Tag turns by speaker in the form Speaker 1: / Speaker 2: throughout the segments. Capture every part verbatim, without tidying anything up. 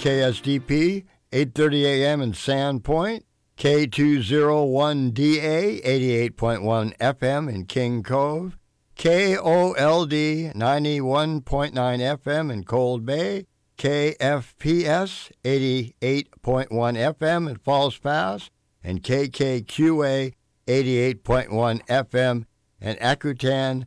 Speaker 1: K S D P, eight thirty a.m. in Sandpoint, K two oh one D A, eighty-eight point one F M in King Cove, K O L D, ninety-one point nine F M in Cold Bay, K F P S, eighty-eight point one F M in Falls Pass, and K K Q A, eighty-eight point one F M in Akutan,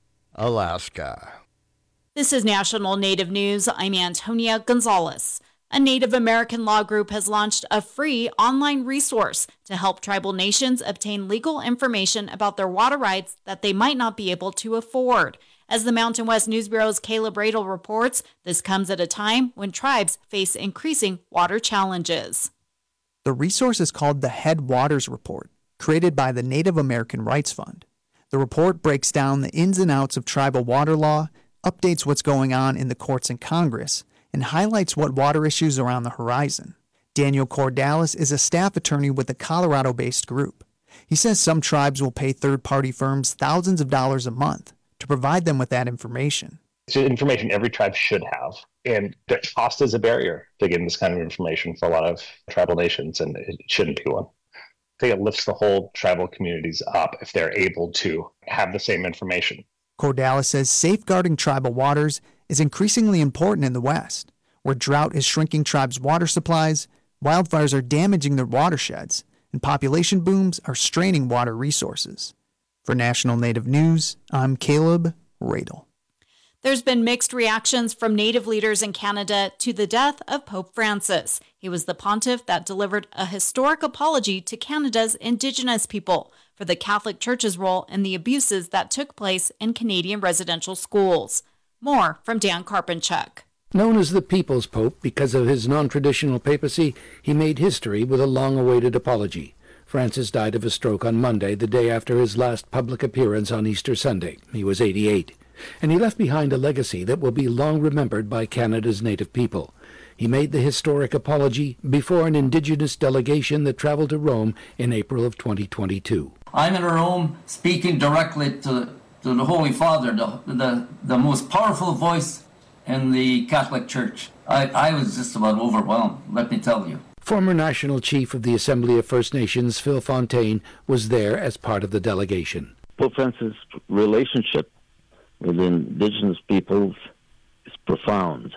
Speaker 1: Alaska.
Speaker 2: This is National Native News. I'm Antonia Gonzalez. A Native American law group has launched a free online resource to help tribal nations obtain legal information about their water rights that they might not be able to afford. As the Mountain West News Bureau's Caleb Radel reports, this comes at a time when tribes face increasing water challenges.
Speaker 3: The resource is called the Headwaters Report, created by the Native American Rights Fund. The report breaks down the ins and outs of tribal water law, updates what's going on in the courts and Congress, and highlights what water issues are on the horizon. Daniel Cordalis is a staff attorney with a Colorado-based group. He says some tribes will pay third-party firms thousands of dollars a month to provide them with that information.
Speaker 4: It's information every tribe should have, and the cost is a barrier to getting this kind of information for a lot of tribal nations, and it shouldn't be one. I think it lifts the whole tribal communities up if they're able to have the same information.
Speaker 3: Cordalis says safeguarding tribal waters is increasingly important in the West, where drought is shrinking tribes' water supplies, wildfires are damaging their watersheds, and population booms are straining water resources. For National Native News, I'm Caleb Radel.
Speaker 2: There's been mixed reactions from Native leaders in Canada to the death of Pope Francis. He was the pontiff that delivered a historic apology to Canada's Indigenous people for the Catholic Church's role in the abuses that took place in Canadian residential schools. More from Dan Karpenchuk.
Speaker 5: Known as the People's Pope because of his non-traditional papacy, he made history with a long-awaited apology. Francis died of a stroke on Monday, the day after his last public appearance on Easter Sunday. He was eighty-eight. And he left behind a legacy that will be long remembered by Canada's Native people. He made the historic apology before an Indigenous delegation that traveled to Rome in April of twenty twenty-two.
Speaker 6: I'm in Rome speaking directly to, to the Holy Father, the, the, the most powerful voice in the Catholic Church. I, I was just about overwhelmed, let me tell you.
Speaker 5: Former National Chief of the Assembly of First Nations, Phil Fontaine, was there as part of the delegation.
Speaker 7: Pope Francis' relationship with Indigenous peoples is profound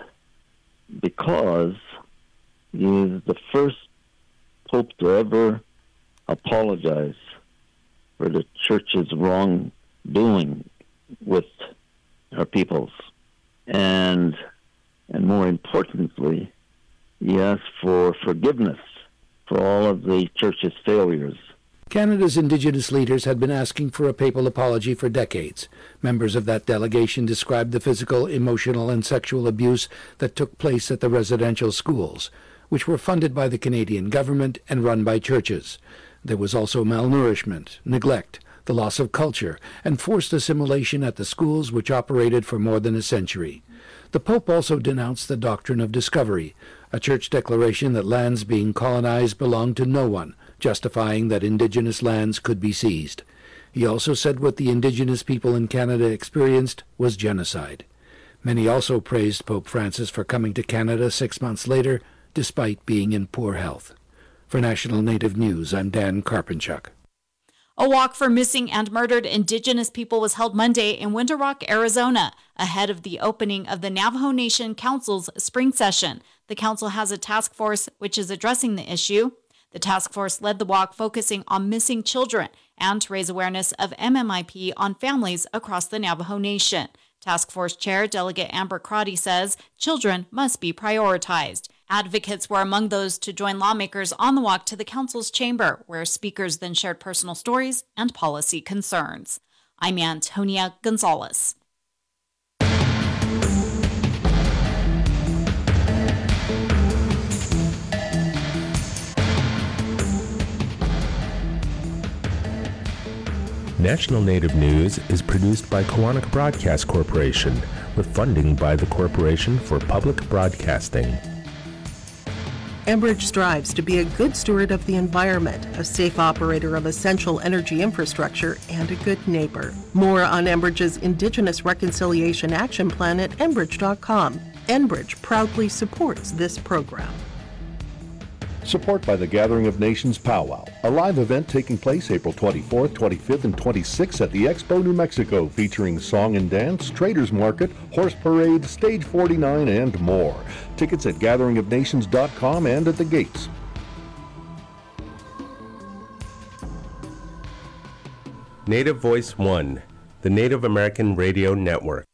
Speaker 7: because he is the first Pope to ever apologize for the Church's wrongdoing with our peoples. And, and more importantly, he asked for forgiveness for all of the Church's failures.
Speaker 5: Canada's Indigenous leaders had been asking for a papal apology for decades. Members of that delegation described the physical, emotional, and sexual abuse that took place at the residential schools, which were funded by the Canadian government and run by churches. There was also malnourishment, neglect, the loss of culture, and forced assimilation at the schools which operated for more than a century. The Pope also denounced the doctrine of discovery, a church declaration that lands being colonized belonged to no one, justifying that Indigenous lands could be seized. He also said what the Indigenous people in Canada experienced was genocide. Many also praised Pope Francis for coming to Canada six months later, despite being in poor health. For National Native News, I'm Dan Karpenchuk.
Speaker 2: A walk for missing and murdered Indigenous people was held Monday in Winter Rock, Arizona, ahead of the opening of the Navajo Nation Council's spring session. The council has a task force which is addressing the issue. The task force led the walk focusing on missing children and to raise awareness of M M I P on families across the Navajo Nation. Task Force Chair Delegate Amber Crotty says children must be prioritized. Advocates were among those to join lawmakers on the walk to the council's chamber, where speakers then shared personal stories and policy concerns. I'm Antonia Gonzalez.
Speaker 8: National Native News is produced by Koahnic Broadcast Corporation with funding by the Corporation for Public Broadcasting.
Speaker 9: Enbridge strives to be a good steward of the environment, a safe operator of essential energy infrastructure, and a good neighbor. More on Enbridge's Indigenous Reconciliation Action Plan at enbridge dot com. Enbridge proudly supports this program.
Speaker 10: Support by the Gathering of Nations Powwow, a live event taking place April twenty-fourth, twenty-fifth, and twenty-sixth at the Expo, New Mexico, featuring song and dance, traders market, horse parade, stage forty-nine, and more. Tickets at gathering of nations dot com and at the gates.
Speaker 8: Native Voice One, the Native American Radio Network.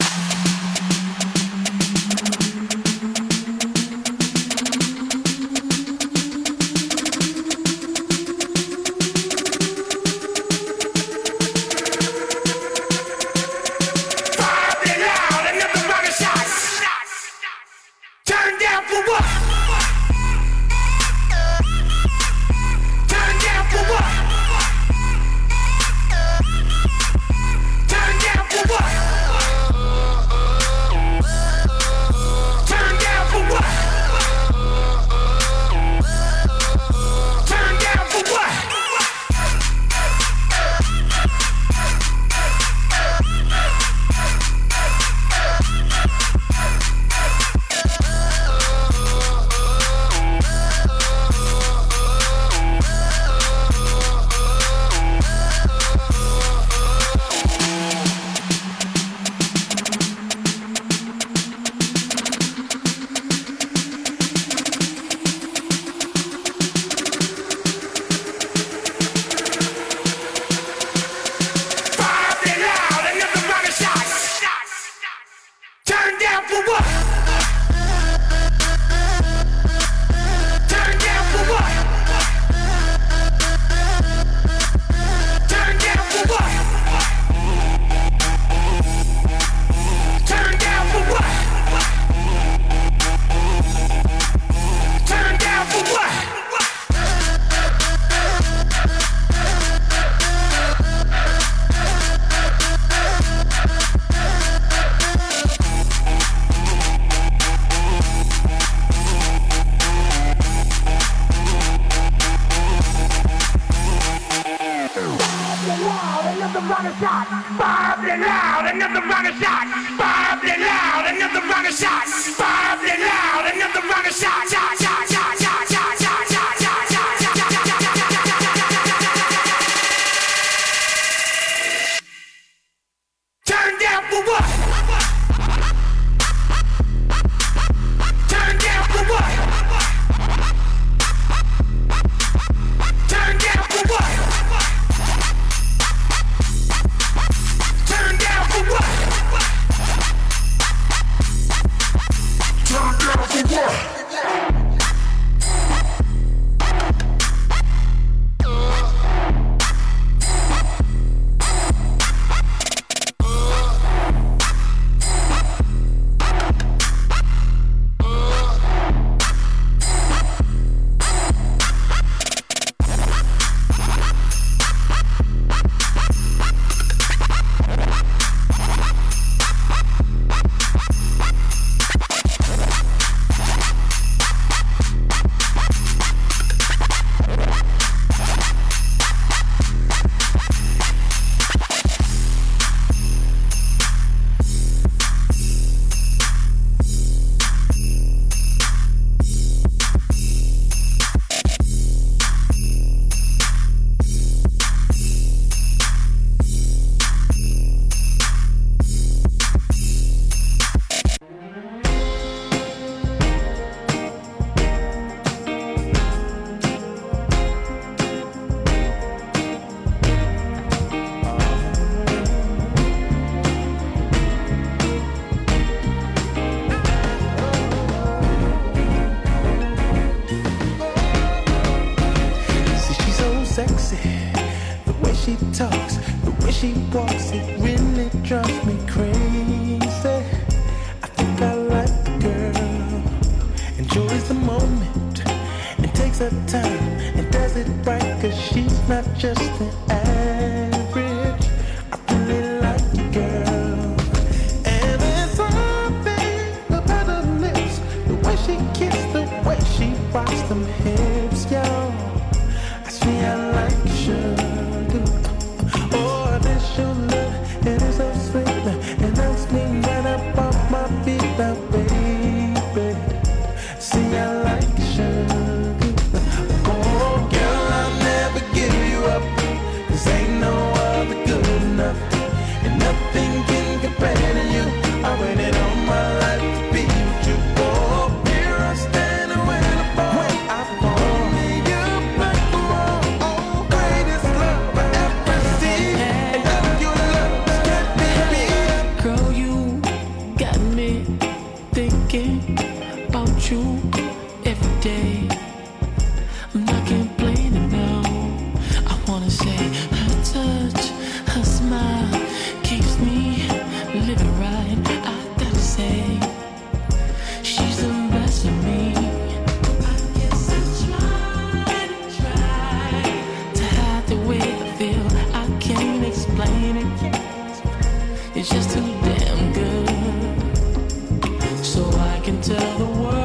Speaker 11: day. I'm not complaining, no. I wanna say her touch, her smile keeps me living right. I gotta say, she's the best of me. I guess I try, try to hide the way I feel. I can't explain it. It's just too damn good. So I can tell the world.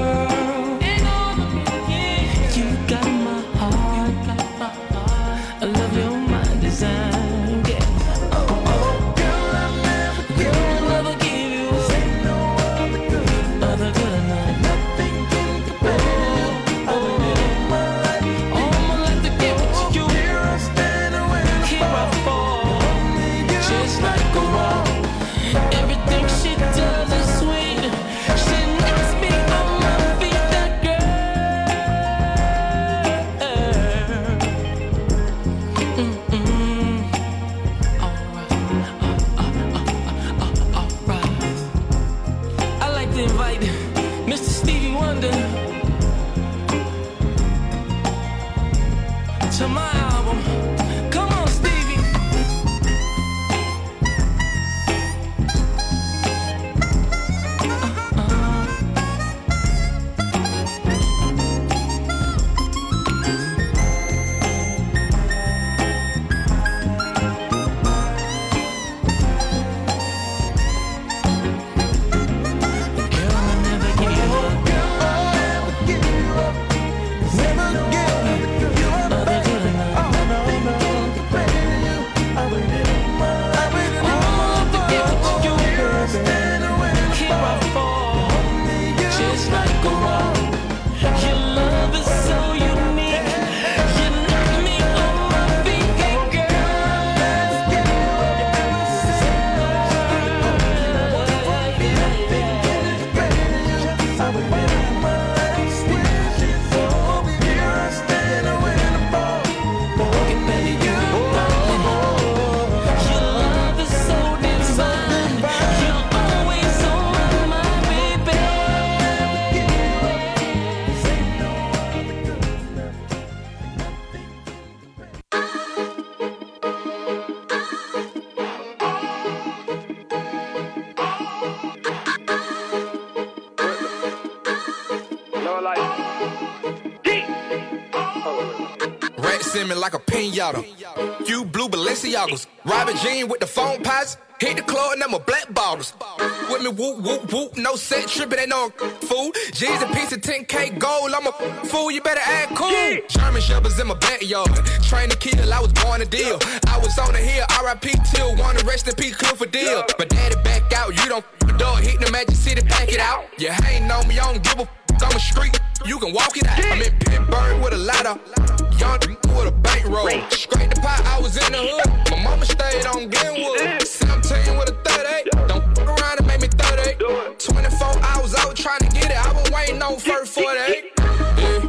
Speaker 12: Like a pinata. You blue Balenciagas. Robert Jean with the phone pots. Hit the club and them a black bottles. With me whoop whoop whoop. No set tripping, ain't no fool. G's a piece of ten K gold. I'm a fool, you better act cool. German Shepherds in my backyard. Train to kill, I was born to deal. I was on the hill, R I P till. Wanna rest in peace, Clifford Deal. But daddy back out, you don't f*** the door. Hit the Magic City, pack it out. You hating on me, I don't give a f***. I'm a street, you can walk it out. I'm in Pittsburgh with a ladder. Young with a bankroll. Straight the pot, I was in the hood. My mama stayed on Glenwood. seventeen with a thirty-eight. Don't f*** around and make me thirty-eight. twenty-four hours, I was trying to get it. I was waiting on first forty-eight. Yeah.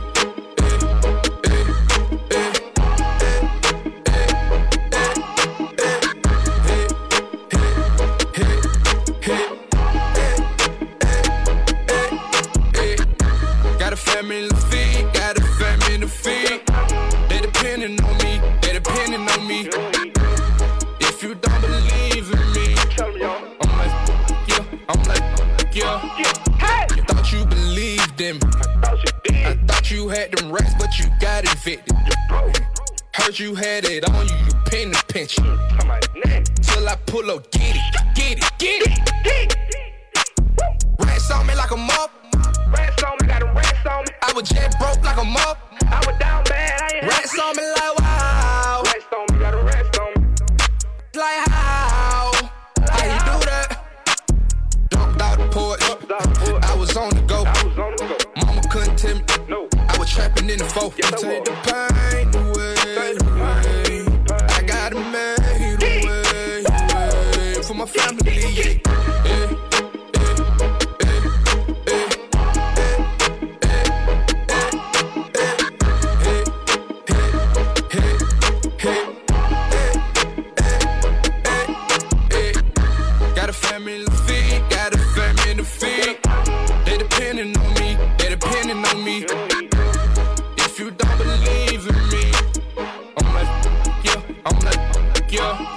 Speaker 12: Family to feed, got a family to feed. They depending on me, they depending on me. If you don't believe in me, I'm like, yeah, I'm like, yeah. You thought you believed in me. I thought you had them racks, but you got evicted. Heard you had it on you, you pin the pension. Till I pull up, get it, get it, get it. Rats on me like a mop. Rats on me, got a rats on me. I was jet broke like a mop. I was down bad, I ain't rats on me like wow. Rats on me, got a rats on me. Like how? How you do that? Jumped out the porch. I was on the go. Mama couldn't tell me. No. I was trapping in the foe. Yes, take the pain away, away. I got it made away, away. For my family, yeah. yeah. Family to feed, got a family to feed. They depending on me, they depending depending on me. If you don't believe in me, I'm like, yeah, I'm like, yeah.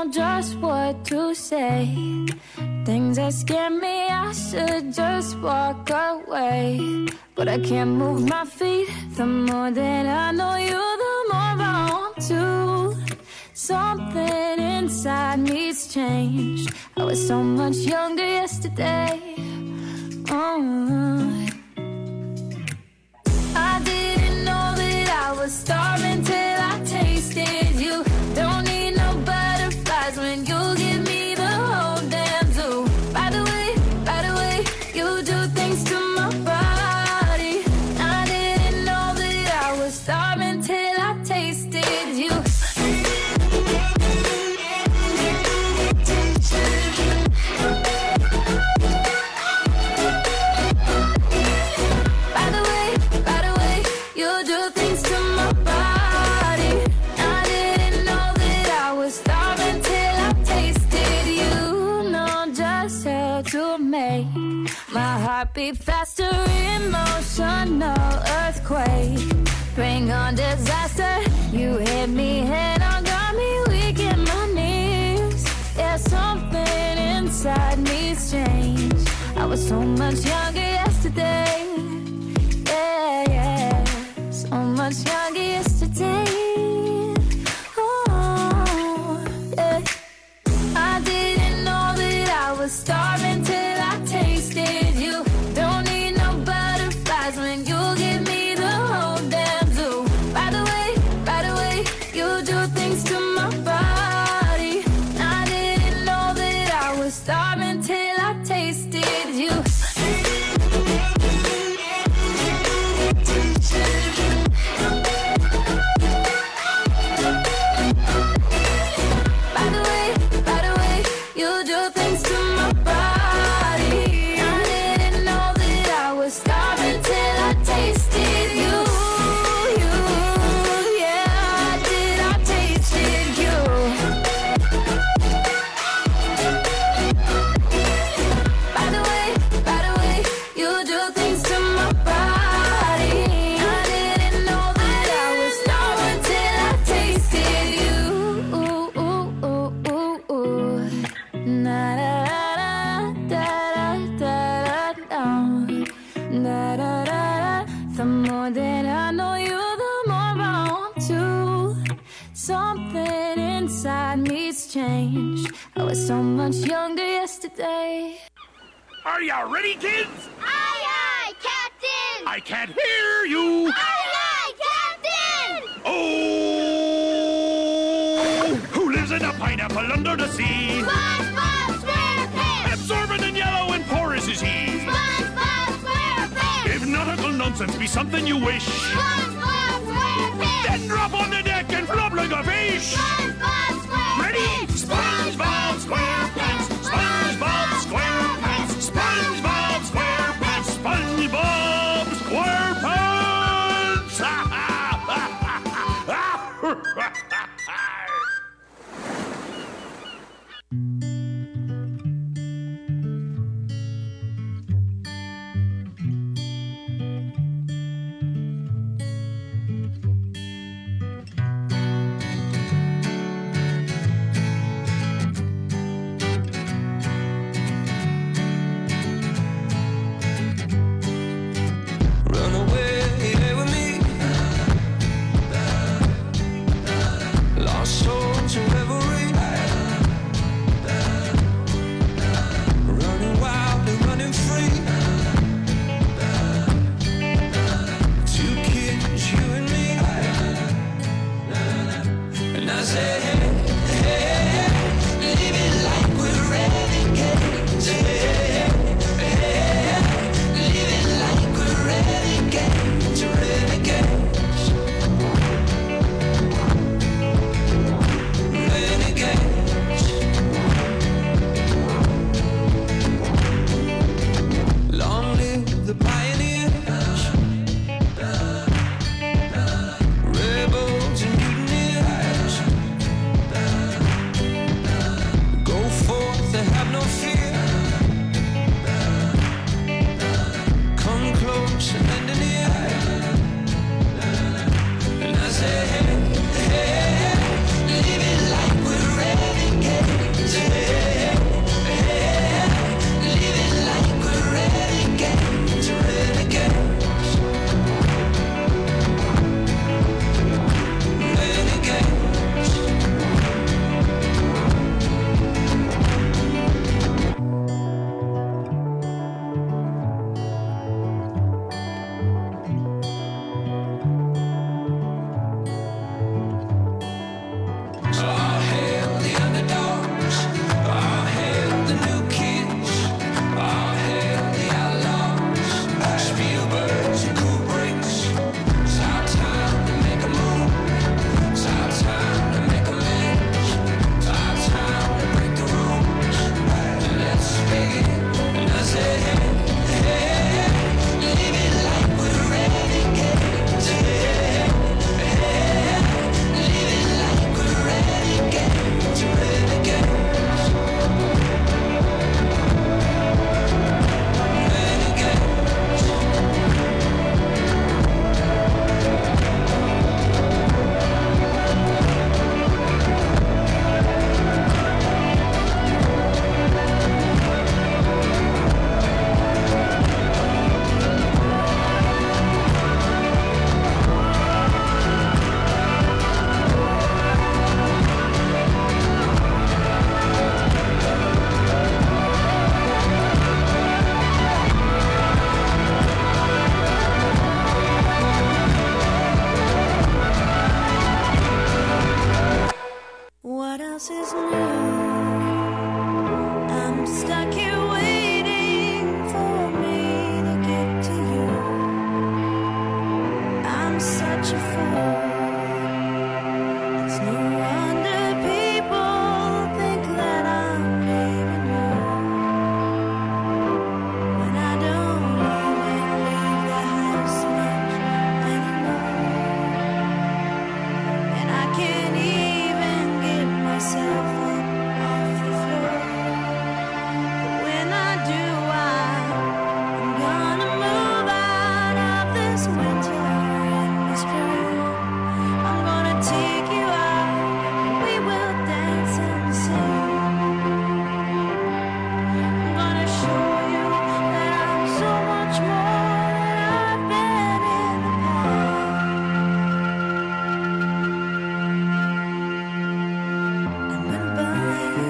Speaker 13: know just what to say. Things that scare me, I should just walk away. But I can't move my feet. The more that I know you, the more I want to. Something inside me's changed. I was so much younger yesterday. Oh. I didn't know that I was starving till I tasted you. Don't need no butterflies when you give me the whole damn zoo. By the way, by the way, you do things to my body. I didn't know that I was starving till I tasted you. By the way, by the way, you do things to my body. I didn't know that I was starving till I tasted you. Know just how to make my heart beat faster, emotional earthquake. Bring on disaster. You hit me head on, got me weak in my knees. Yeah, something inside me's changed. I was so much younger yesterday. Yeah, yeah, so much younger yesterday. Oh, yeah. I didn't know that I was starving till I tasted you. Don't need no butterflies when you give me the whole damn zoo. By the way, by the way, you do things to my body. I didn't know that I was starving till I tasted you. By the way, by the way, you do things to my body. I didn't know that I was starving till I tasted you. You, yeah, I did, I tasted you. By the way, by the way, you do things to my body. I didn't know that I was starving till I tasted you. Ooh, ooh, ooh, ooh, ooh. Na da da da da da da da da da. The more that I know you, the more I want to. Something inside me's changed. I was so much younger yesterday.
Speaker 14: Are you ready, kids?
Speaker 13: Aye, aye, Captain!
Speaker 14: I can't hear you.
Speaker 13: Aye, aye, Captain!
Speaker 14: Oh! Who lives in a pineapple under the sea?
Speaker 13: SpongeBob SquarePants!
Speaker 14: Absorbent and yellow and porous is he.
Speaker 13: SpongeBob SquarePants!
Speaker 14: If nautical nonsense be something you wish,
Speaker 13: SpongeBob SquarePants!
Speaker 14: then drop on the deck and flop like a fish.
Speaker 13: SpongeBob SquarePants!
Speaker 14: Ready? SpongeBob SquarePants! SpongeBob SquarePants! SpongeBob SquarePants! SpongeBob SquarePants!
Speaker 11: Run away with me.
Speaker 13: you for. It's no wonder people think that I'm leaving you when I don't even leave the house much anymore, and I can't even get myself up off the floor. But when I do, I'm gonna move out of this winter and the spring. I'm gonna take you out, we will dance and sing. I'm gonna show you that I'm so much more than I've been in the past. I'm gonna buy you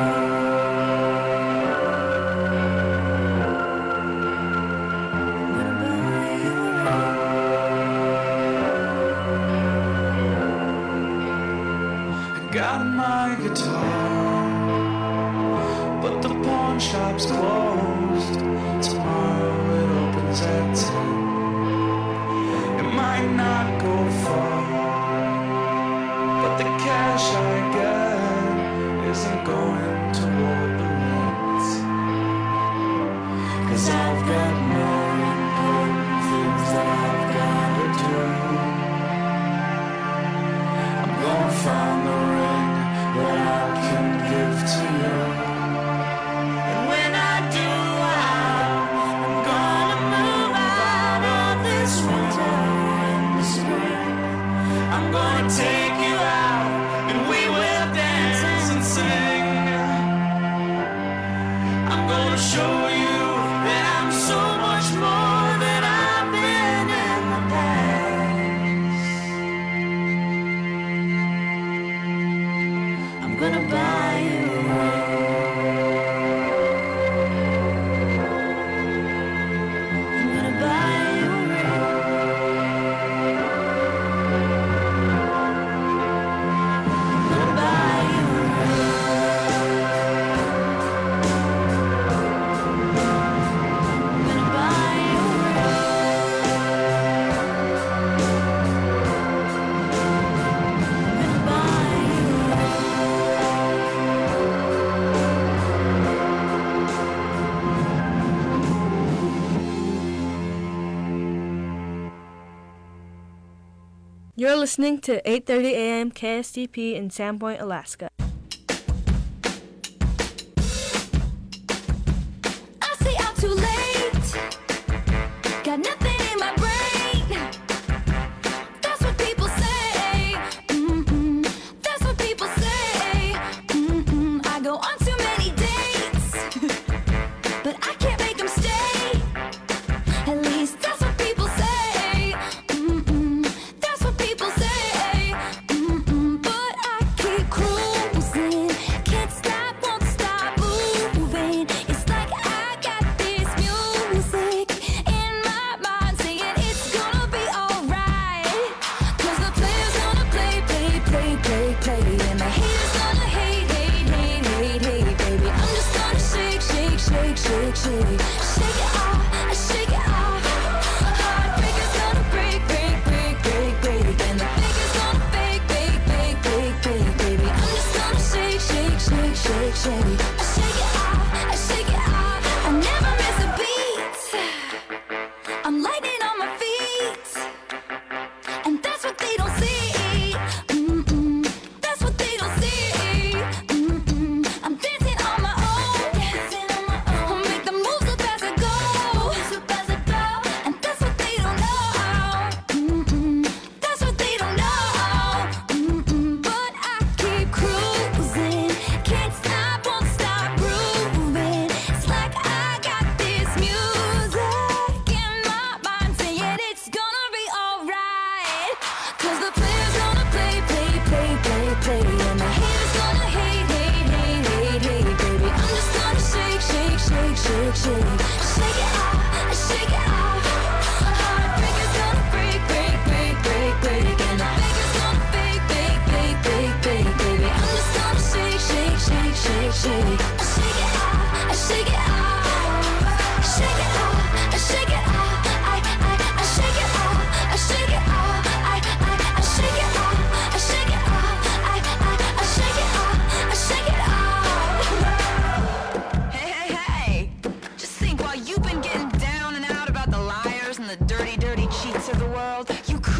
Speaker 11: Got my guitar, but the pawn shop's closed. Tomorrow it opens at ten. It might not go far, but the cash I get isn't going toward the rent. Cause I've got more important things that I've gotta do. I'm gonna find the ring that I can give to you. And when I do, I'm gonna move out of this winter and the spring. I'm gonna take you out, and we will dance and sing. I'm gonna show you that I'm so much more than I've been in the past. I'm gonna buy you a ring. I'm gonna buy you a ring. I'm gonna buy you a ring. I'm gonna buy you a ring. I'm gonna buy you a ring.
Speaker 15: You're listening to eight thirty a m K S T P in Sandpoint, Alaska.
Speaker 13: I stay out too late. Got nothing in my brain. That's what people say. Mm-mm. That's what people say. Mm-mm. I go on too many dates, but I can't make them stay. At least that's what people say. Mm-mm. That's what people say. Mm-mm. But I keep cruising. Can't stop, won't stop moving. It's like I got this music in my mind saying it's gonna be alright. Cause the player's gonna play, play, play, play, play. And the haters gonna hate, hate, hate, hate, hate, baby. I'm just gonna shake, shake, shake, shake, shake. Shake it off, shake it off. Heartbreaker's gonna break, break, break, break, break. And the faker's gonna fake, fake, fake, fake, fake, baby. I'm just gonna shake, shake, shake, shake, shake. I shake it off, I shake it off. I never miss a beat. I'm lightning on my feet, and that's what they don't see. Mm-mm. That's what they don't see. Mm-mm. I'm dancing on my own, dancing on my own. I'll make the moves up as I go, and that's what they don't know. Mm-mm. That's what they don't know. Mm-mm. But I keep cruising, can't stop, won't stop grooving. It's like I got this music in my mind saying it's gonna be alright. Cause the player's gonna play, play, play, play, play. And the haters gonna hate, hate, hate, hate, hate, baby. I'm just gonna shake, shake, shake, shake, shake. Shake it off, shake it off. Heartbreaker's gonna break, break, break, break, break. And the faker's gonna fake, fake, fake, fake, fake, baby. I'm just gonna shake, shake, shake, shake, shake. Shake it off, shake it off. Shake it off, shake it off. I, I, I shake it off, I shake it off. I, I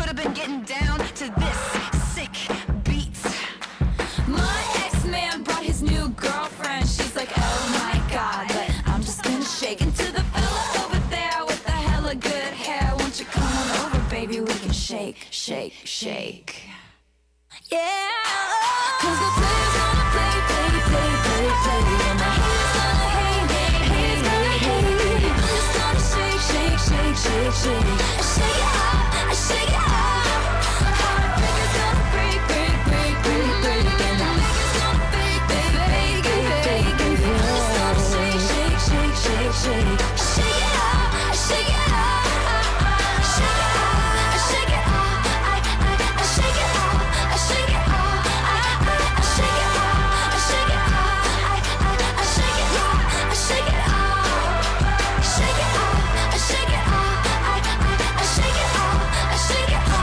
Speaker 16: could have been getting down to this sick beat.
Speaker 13: My ex-man brought his new girlfriend. She's like, oh my god, but I'm just gonna shake into the fella over there with the hella good hair. Won't you come on over, baby? We can shake, shake, shake. Yeah, cause the players gonna play, play, play, play, play. And the haters gonna hate, hate, haters gonna hate. I'm just gonna shake, shake, shake, shake, shake. Shake it up, shake it up. Heartbreakers gonna break, break, break, break, break. And the makers gonna fake, fake, fake, fake, fake. I'm just gonna shake, shake, shake, shake, shake. Shake it up, shake it up. Shake it up, shake it up. I, I, I shake it up, I shake it up. I, I, I shake it up, I shake it up. I, I, I shake it up, I shake it up. Shake it up, I shake it up. I, I, I shake it up, I shake it up.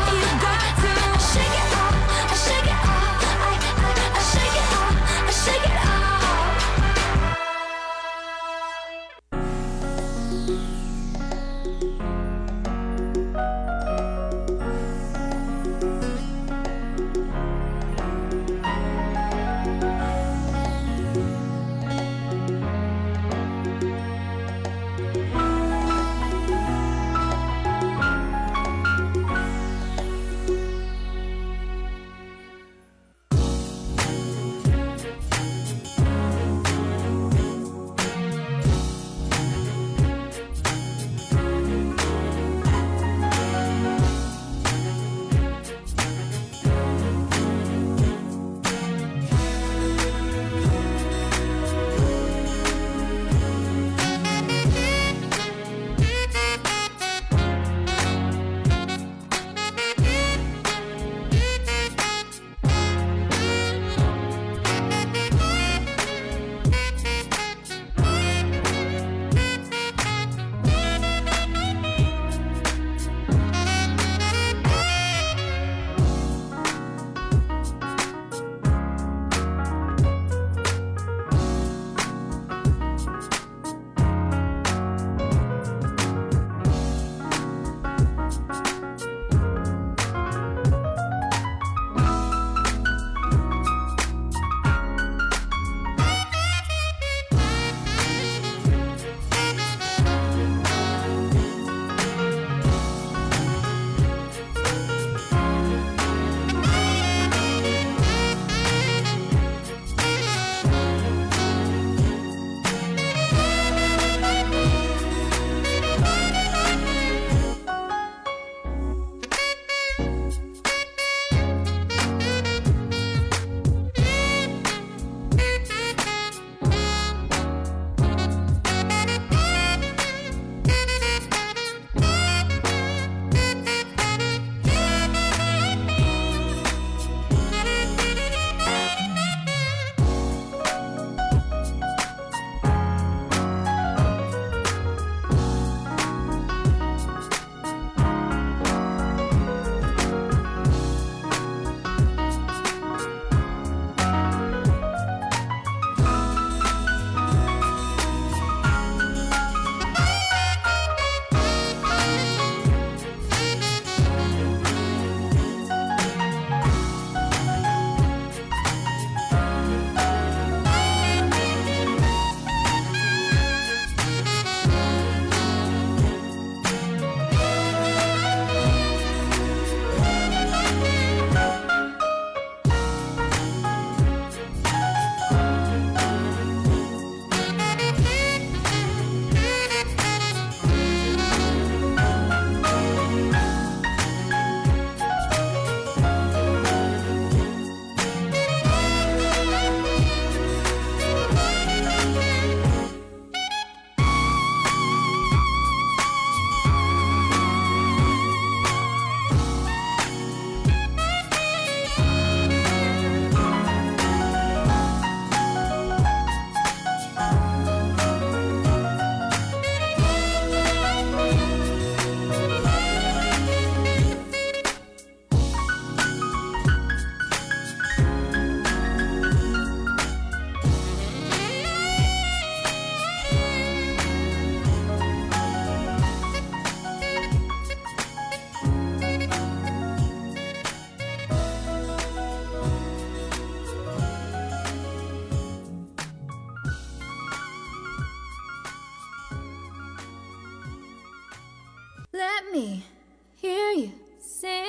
Speaker 13: Let me hear you sing.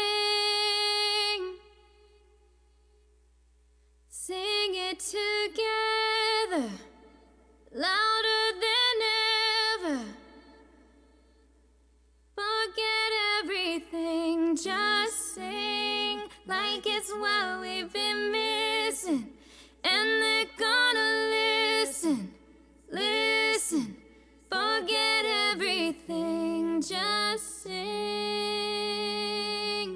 Speaker 13: Sing it together, louder than ever. Forget everything, just sing like it's what we've been missing. And they're gonna listen, listen. Forget everything, just sing.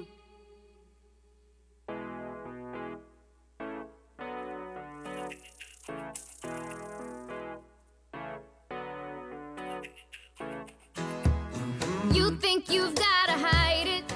Speaker 13: You think you've gotta hide it.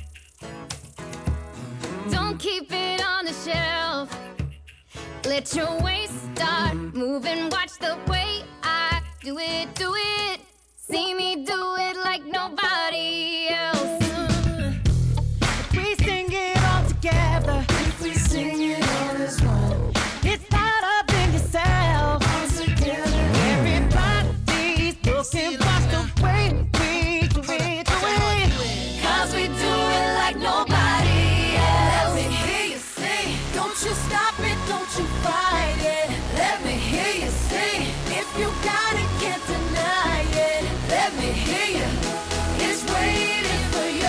Speaker 13: Don't keep it on the shelf. Let your waist start moving. Watch the way I do it, do it. See me do it like nobody else.
Speaker 11: If we sing it all together, if we sing it all as one, it's not up in yourself. All together, everybody's looking watch the way we do it, do it.
Speaker 13: Cause we do it like nobody else. Let me hear you say, don't you stop it, don't you fight it. Let me hear you say, if you got it, can't deny it. Let me hear you, it's waiting for you.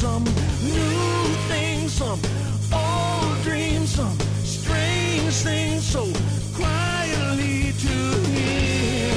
Speaker 14: some new things, some old dreams, some strange things so quietly to hear.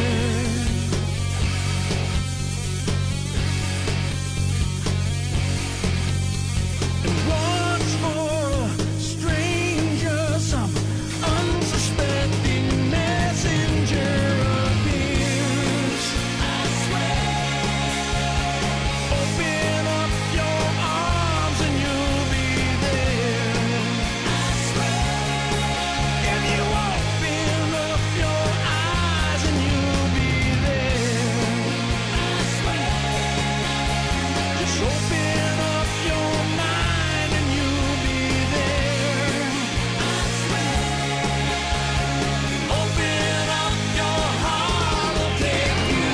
Speaker 14: And once for a stranger, some unsuspecting messenger appears. I swear, open up your arms and you'll be there. I swear, if you open up your eyes and you'll be there. I swear, just open up your mind and you'll be there. I swear, open up your heart, I'll take you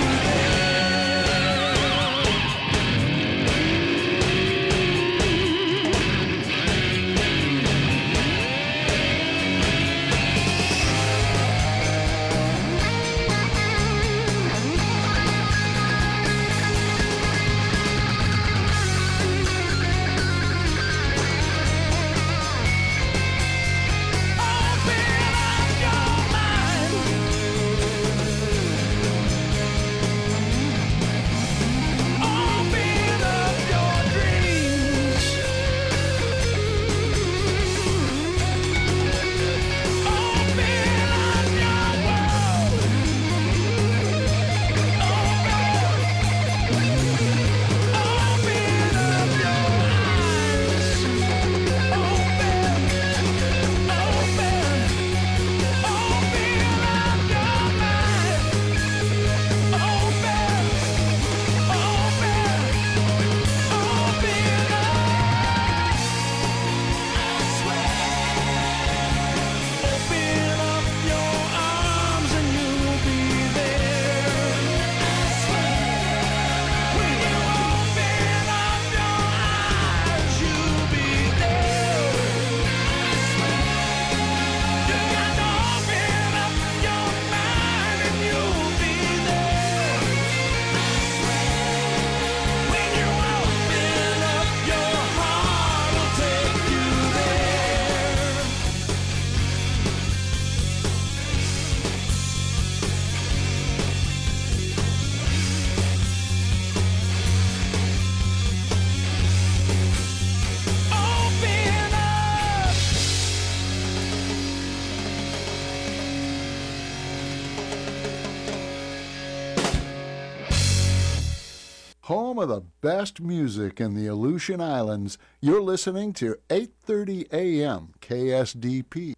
Speaker 17: Home of the best music in the Aleutian Islands, you're listening to eight thirty A M K S D P.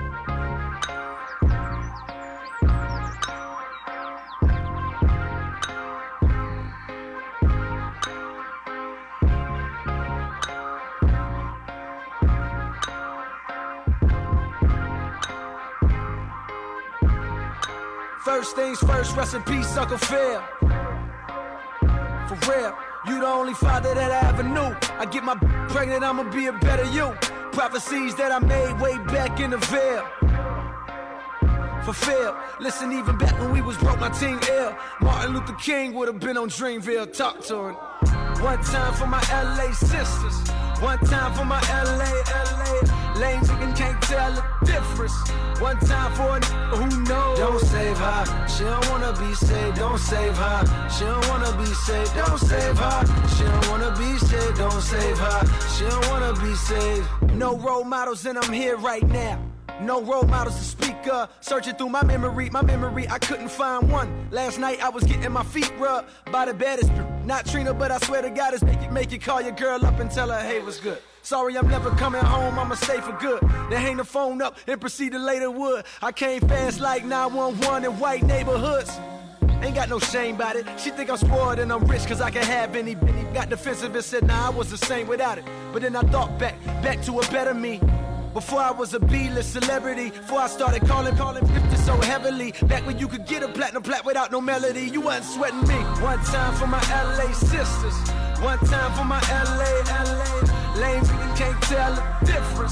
Speaker 18: First things first, rest in peace, Uncle Phil. For real, you the only father that I ever knew. I get my pregnant, I'ma be a better you. Prophecies that I made way back in the veil. Fulfilled. Listen, even back when we was broke, my team ill. Martin Luther King would have been on Dreamville. Talk to him. One time for my L A sisters. One time for my L A, L A lanes, you can't tell the difference. One time for a nigga who knows. Don't save her, she don't wanna be saved. Don't save her, she don't wanna be saved. Don't save her, she don't wanna be saved. Don't save her, she don't wanna be saved. No role models and I'm here right now. No role models to speak of. Searching through my memory, my memory, I couldn't find one. Last night I was getting my feet rubbed by the baddest. Not Trina, but I swear to God, it's make it, make you call your girl up and tell her, hey, what's good? Sorry, I'm never coming home, I'ma stay for good. Then hang the phone up and proceed to later wood. I came fast like nine one one in white neighborhoods. Ain't got no shame about it. She think I'm spoiled and I'm rich cause I can have any. Got defensive and said, nah, I was the same without it. But then I thought back, back to a better me. Before I was a B-list celebrity, before I started calling, calling fifty so heavily. Back when you could get a platinum plat without no melody, you wasn't sweating me. One time for my L A sisters, one time for my L A, L A lanes, you can't tell the difference.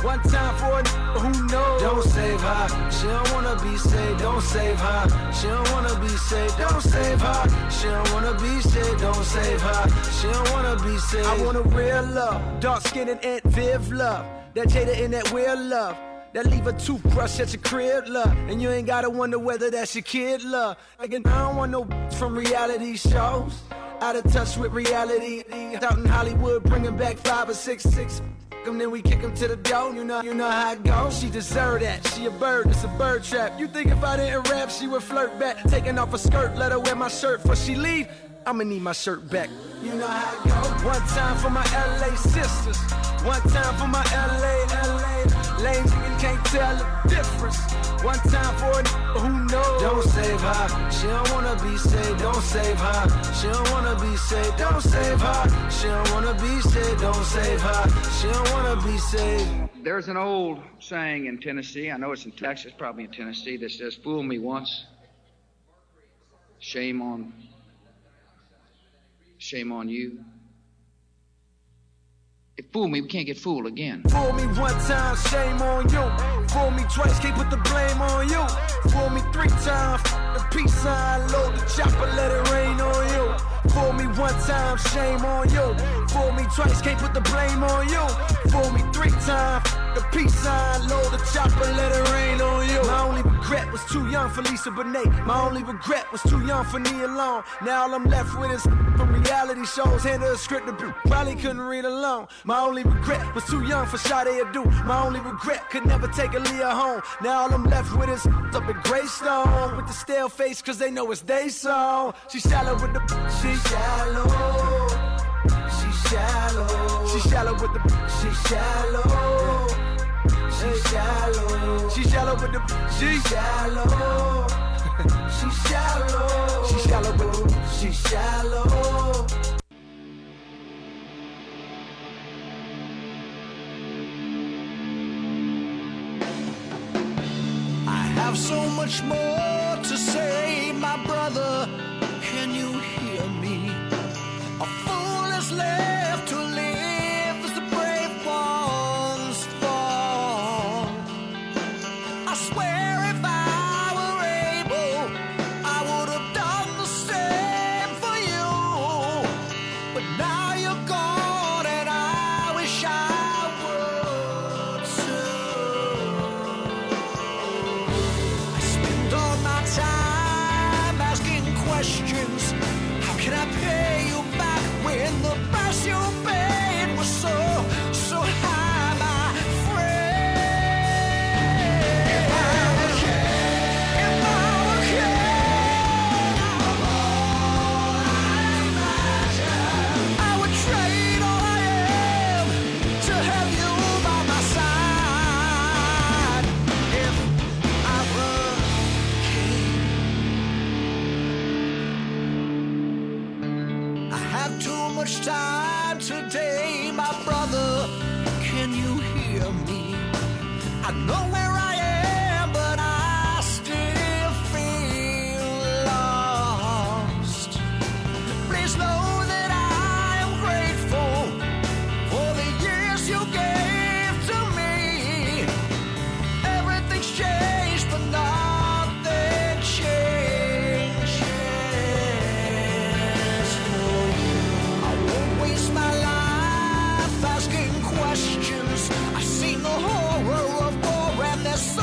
Speaker 18: One time for a n- who knows. Don't save her. She don't wanna be saved. Don't save her. She don't wanna be saved. Don't save her. She don't wanna be saved. Don't save her. She don't wanna be saved. I want a real love. Dark skin and Aunt Viv love. That Jada and that weird love. That leave a toothbrush at your crib, love. And you ain't gotta wonder whether that's your kid, love. Like, I don't want no from reality shows. Out of touch with reality. Out in Hollywood, bringing back five or six, six. Them, then we kick him to the door. You know, you know how it goes. She deserve that. She a bird. It's a bird trap. You think if I didn't rap, she would flirt back? Taking off her skirt, let her wear my shirt before she leave. I'ma need my shirt back. You know how it goes. One time for my L A sisters. One time for my L A, L A. Lame nigga can't tell the difference. One time for a n- who knows. Don't save her. She don't wanna be saved. Don't save her. She don't wanna be saved. Don't save her. She don't wanna be saved. Don't save her. She don't wanna be saved.
Speaker 19: There's an old saying in Tennessee, I know it's in Texas, probably in Tennessee, that says, fool me once, shame on, shame on you. If fool me, we can't get fooled again.
Speaker 18: Fool me one time, shame on you. Fool me twice, can't put the blame on you. Fool me three times, the peace sign, load the chopper, let it rain on you. Fool me one time, shame on you. Fool me twice, can't put the blame on you. Fool me three times, the peace sign, load the chopper, let it rain on you. My only regret was too young for Lisa Bonet. My only regret was too young for Nia Long. Now all I'm left with is from reality shows. Handle a script that probably couldn't read alone. My only regret was too young for Sade Adu. My only regret could never take Aaliyah home. Now all I'm left with is up at Greystone with the stale face, cause they know it's they song. She shallow with the she shallow. She shallow. She shallow with the she shallow. She shallow. She shallow with the she shallow. She shallow. She shallow with the she shallow.
Speaker 14: I have so much more to say, my brother. Can you hear me? A fool is left to live as the brave ones fall. I swear if I were able, I would have done the same for you. But now you're gone and I wish I would too. I spend all my time asking questions. How can I pay you back when the price you paid was so, so high, my friend? If I were king, if I were king, I would trade all I am to have you by my side. If I were king, I have too much time today, my brother. Can you hear me? I know where I am, but I still feel lost. Please know that I am grateful for the years you gave to me. Everything's changed, but nothing changes for you. I won't waste my life asking questions. I've seen the horror of war and there's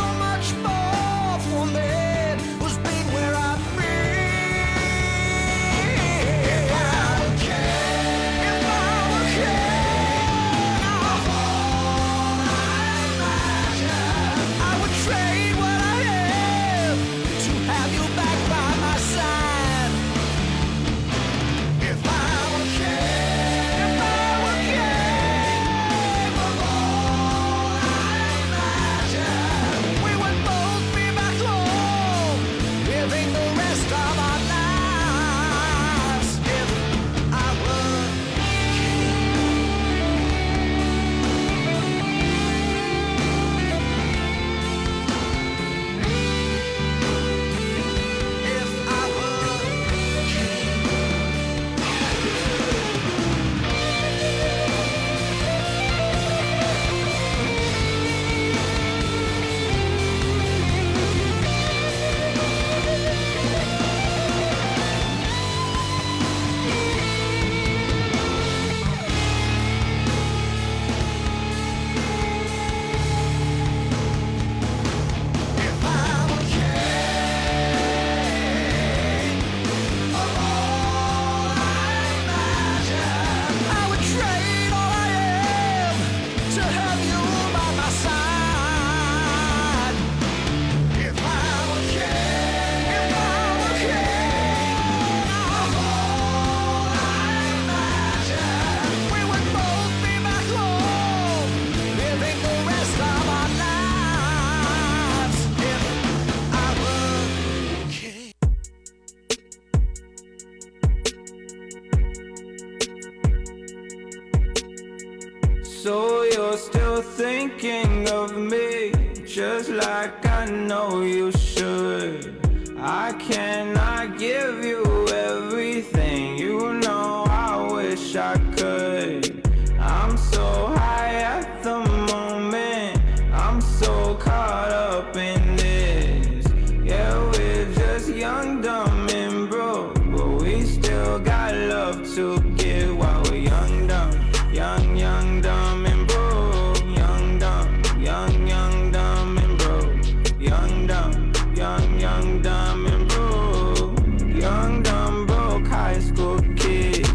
Speaker 20: So you're still thinking of me, just like I know you should. I cannot give you everything, you know I wish I could. I'm so high at the moment, I'm so caught up in this. Yeah, we're just young, dumb, and broke, but we still got love to give while we're young, dumb. Young, young, dumb, and broke. Young, dumb, young, young, dumb, and broke. Young, dumb, young, young, dumb, and broke. Young, dumb, broke high school kid.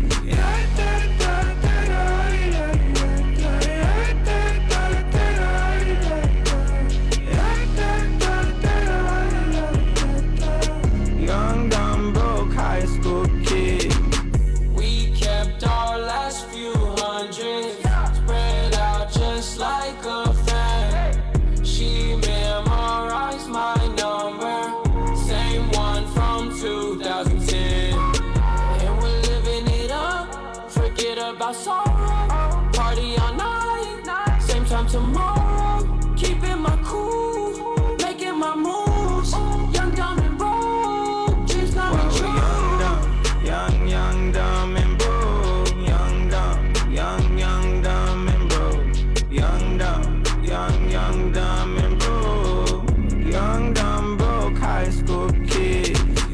Speaker 20: Young, dumb, broke high school kid. We kept our last few hundred spread out just like a fan. She memorized my number, same one from two thousand ten. And we're living it up, forget about sorrow. Party all night, same time tomorrow. Keeping my cool, making my moves. Young, dumb, and broke, dreams coming true. Young, young, dumb, and broke. Young, dumb, young, young, dumb, and broke. Young, dumb, young, young, dumb, and broke. Young, dumb, broke high school kid.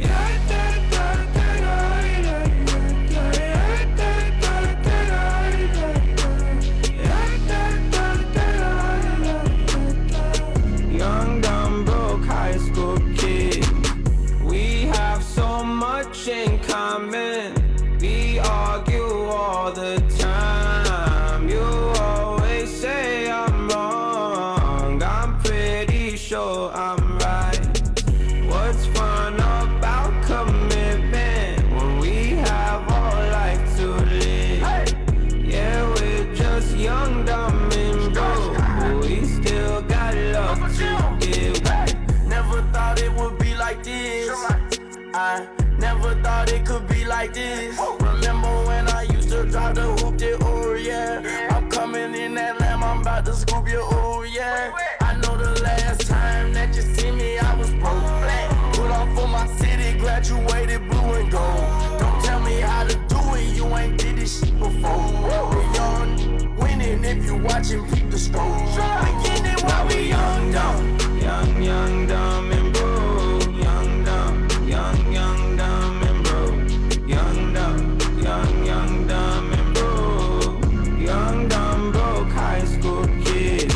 Speaker 20: Young, dumb, broke high school kid. We have so much in common. We argue all the time. You always say I'm wrong. I'm pretty sure I'm right. What's fun about commitment when we have all life to live? Yeah, we're just young, dumb, and broke, but we still got love to give.
Speaker 18: Never thought it would be like this. I never thought it could be like this. Remember when I used to drive the hoop to, oh yeah. I'm coming in that lamb, I'm about to scoop you, oh yeah. I know the last time that you see me, I was broke. Put off for my city, graduated blue and gold. Don't tell me how to do it, you ain't did this shit before. We're young, winning if you watching, keep the score. Beginning while we young, dumb.
Speaker 20: Young, young, dumb, and broke. Young, dumb, young, young, dumb, and broke. Young, dumb, young, young, dumb, and broke. Young, dumb, broke high school kid.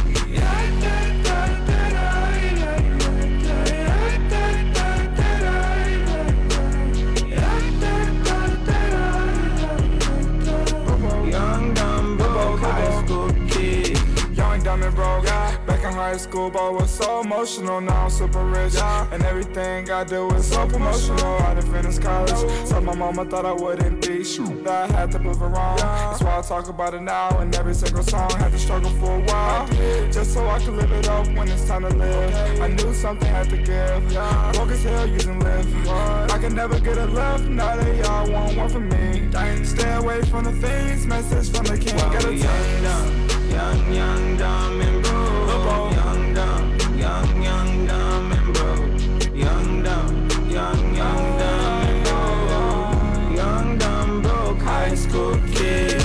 Speaker 20: Young, dumb, broke high school kid.
Speaker 21: Young, dumb, and broke. Back in high school, but was so emotional. Now I'm super rich, and everything I do is so promotional. I didn't finish college, so my mama thought I wouldn't be. Shoot, I had to prove it wrong. That's why I talk about it now. And every single song had to struggle for a while, just so I could live it up when it's time to live. I knew something had to give. Broke as hell using Lyft. I could never get a left. Now they all want one from me. Stay away from the things. Message from the king. Gotta
Speaker 20: young, dumb, young, young, dumb, and broke. Young, dumb, young, young, dumb, and broke. Young, dumb, young, young, dumb, and broke. Young, dumb, broke high school kid.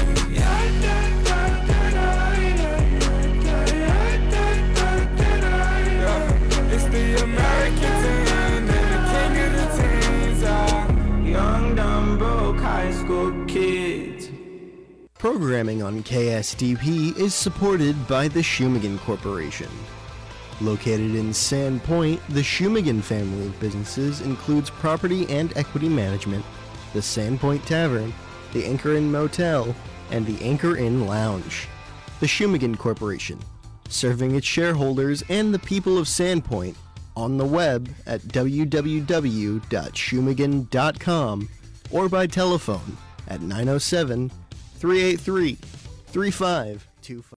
Speaker 21: It's the American team and the king of the teams.
Speaker 20: Young, dumb, broke high school kids.
Speaker 22: Programming on K S D P is supported by the Shumagan Corporation. Located in Sand Point, the Shumagan family of businesses includes property and equity management, the Sand Point Tavern, the Anchor Inn Motel, and the Anchor Inn Lounge. The Shumagan Corporation, serving its shareholders and the people of Sand Point on the web at w w w dot shumagan dot com or by telephone at nine oh seven, three eight three, three five two five.